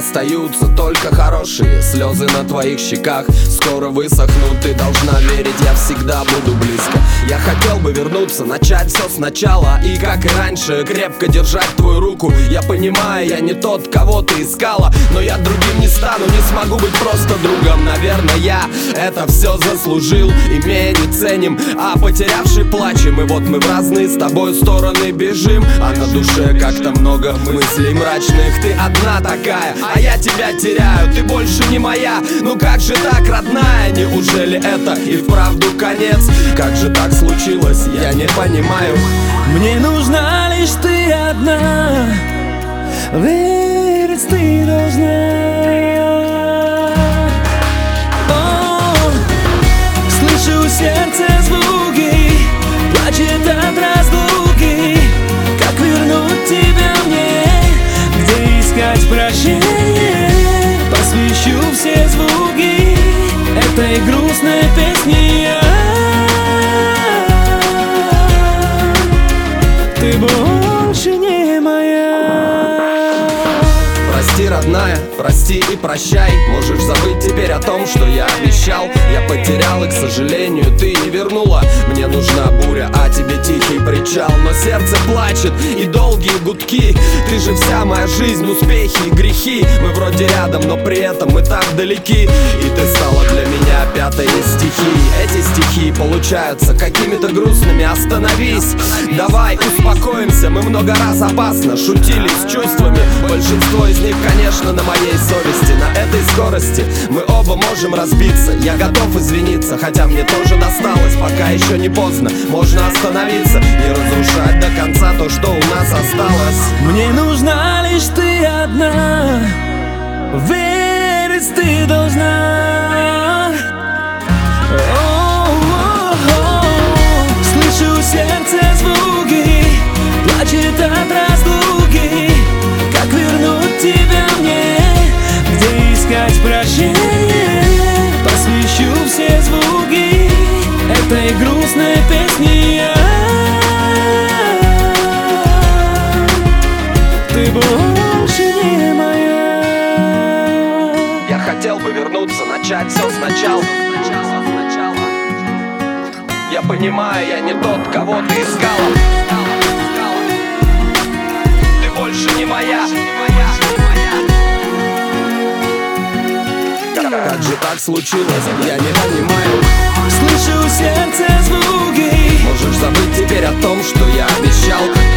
остаются только хорошие слезы на твоих щеках. Скоро высохнут, ты должна верить, я всегда буду близко. Я хотел бы вернуться, начать все сначала и, как и раньше, крепко держать твою руку. Я понимаю, я не тот, кого ты искала, но я другим не стану, не смогу быть просто другом. Наверное, я это все заслужил, имея не ценим, а потерявший плачем. И вот мы в разные с тобой стороны бежим, а на душе как-то много мыслей мрачных. Ты одна такая, а я тебя теряю, ты больше не моя. Ну как же так, родная, неужели это и вправду конец? Как же так случилось, я не понимаю. Мне нужна лишь ты одна, верить ты должна. Слышу сердце звуки, плачет от разлуки. Как вернуть тебя мне, где искать прощение? Посвящу все звуки этой грустной песни. Ты больше не моя. Прости, родная, прости и прощай. Можешь забыть теперь о том, что я обещал. Я потерял и, к сожалению, ты не вернула. Мне нужна буря, а тебе тихий причал. Но сердце плачет и долгие гудки. Ты же вся моя жизнь, успехи и грехи. Мы вроде рядом, но при этом мы так далеки. И ты стала для меня пятой из стихий. Эти стихи получаются какими-то грустными. Остановись, давай успокоимся. Мы много раз опасно шутили с чувствами. Большинство из них, конечно, на моей совести. На этой скорости мы оба можем разбиться. Я готов извиниться, хотя мне тоже досталось. Пока еще не поздно, можно остановиться, не разрушать до конца то, что у нас осталось. Мне нужна лишь ты одна, верить ты должна. Слышу сердце звуки, плачет от разлуки. Как вернуть тебя мне, где искать прощение? Посвящу все звуки этой грустной песни. Ты больше не моя. Я хотел бы вернуться, начать все сначала. Я понимаю, я не тот, кого ты искала. Ты больше не моя. Как же так случилось, я не понимаю. Слышу сердце звуки. Можешь забыть теперь о том, что я обещал.